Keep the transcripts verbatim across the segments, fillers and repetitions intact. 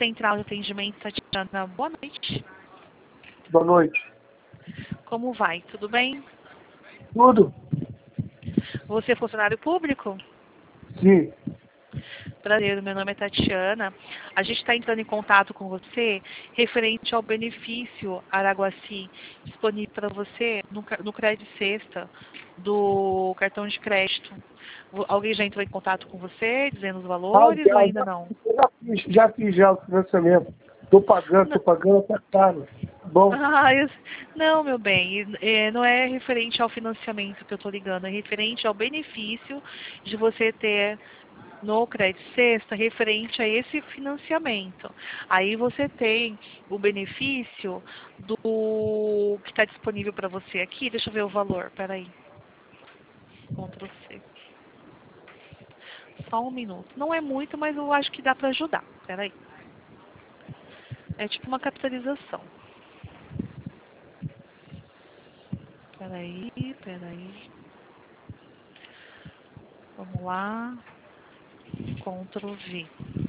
Central de Atendimento, Tatiana. Boa noite. Boa noite. Como vai? Tudo bem? Tudo? Você é funcionário público? Sim. Prazer, meu nome é Tatiana. A gente está entrando em contato com você referente ao benefício Araguaci disponível para você no, ca- no Crédito Sexta do cartão de crédito. Vo- Alguém já entrou em contato com você dizendo os Ah, valores ou já, ainda já, não? já fiz, já fiz já o financiamento. Estou pagando, Não, estou pagando, tá caro. Bom, ah, eu- não, meu bem, eh, não é referente ao financiamento que eu estou ligando, é referente ao benefício de você ter no Crédito Sexta referente a esse financiamento. Aí você tem o benefício do que está disponível para você aqui. Deixa eu ver o valor, peraí. Ctrl C. Só um minuto. Não é muito, mas eu acho que dá para ajudar. Peraí. É tipo uma capitalização. Peraí, peraí. Vamos lá. Ctrl V.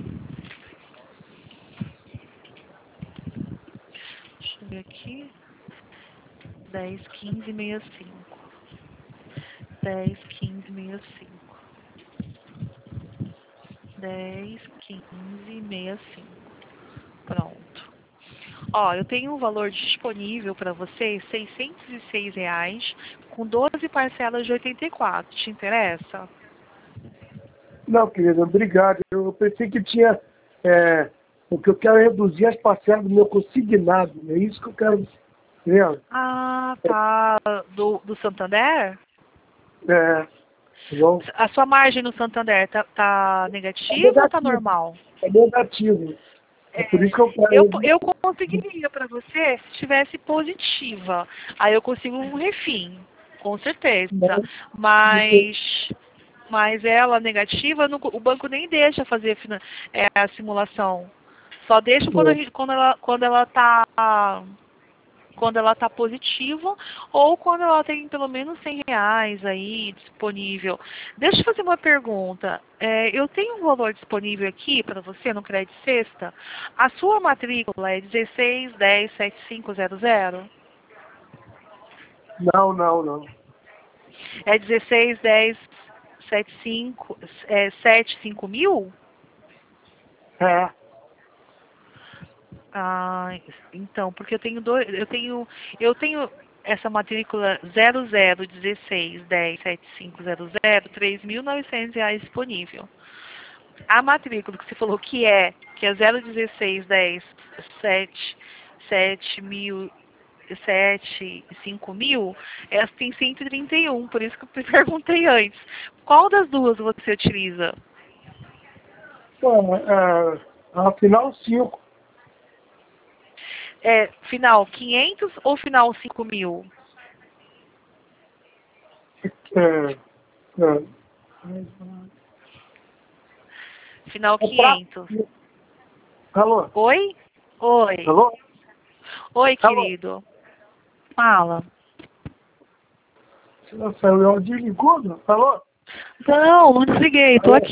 Deixa eu ver aqui. dez, quinze, sessenta e cinco. dez, quinze, sessenta e cinco. dez, quinze, sessenta e cinco. Pronto. Ó, eu tenho um valor disponível para você, seiscentos e seis reais, com doze parcelas de oitenta e quatro. Te interessa? não, querida, obrigado. Eu pensei que tinha. É, o que eu quero é reduzir as parcelas do meu consignado. É isso que eu quero. Entendeu? Ah, tá. Do, do Santander? É, tá bom? A sua margem no Santander tá, tá É negativa ou tá negativo. normal? É negativo. É por É, isso que eu quero eu, reduzir. eu conseguiria para você se estivesse positiva. Aí eu consigo um refim, com certeza. Mas, mas ela negativa, não- o banco nem deixa fazer fina- é, a simulação. Só deixa quando, a gente- quando ela quando ela está quando ela está positiva ou quando ela tem pelo menos cem reais aí disponível. Deixa eu fazer uma pergunta. É, eu tenho um valor disponível aqui para você no Crédito Sexta. A sua matrícula é dezesseis, dez, setenta e cinco zero zero? Não, não, não. É dezesseis, dez, setenta e cinco, é, setenta e cinco mil? É. Ah, então, porque eu tenho dois, eu tenho, eu tenho essa matrícula zero zero dezesseis dez setenta e cinco zero zero, três mil e novecentos reais disponível. A matrícula que você falou que é, que é zero dezesseis dez sete sete mil sete cinco mil, essa tem cento e trinta e um, por isso que eu perguntei antes. Qual das duas você utiliza? Bom, é, afinal, cinco. É final quinhentos ou final cinco mil? É, é, Final é pra... quinhentos. Alô? Oi? Oi. Alô? Oi, Alô? querido. Fala. Nossa, o desligou, não? Alô? Não, não desliguei, tô Alô? aqui.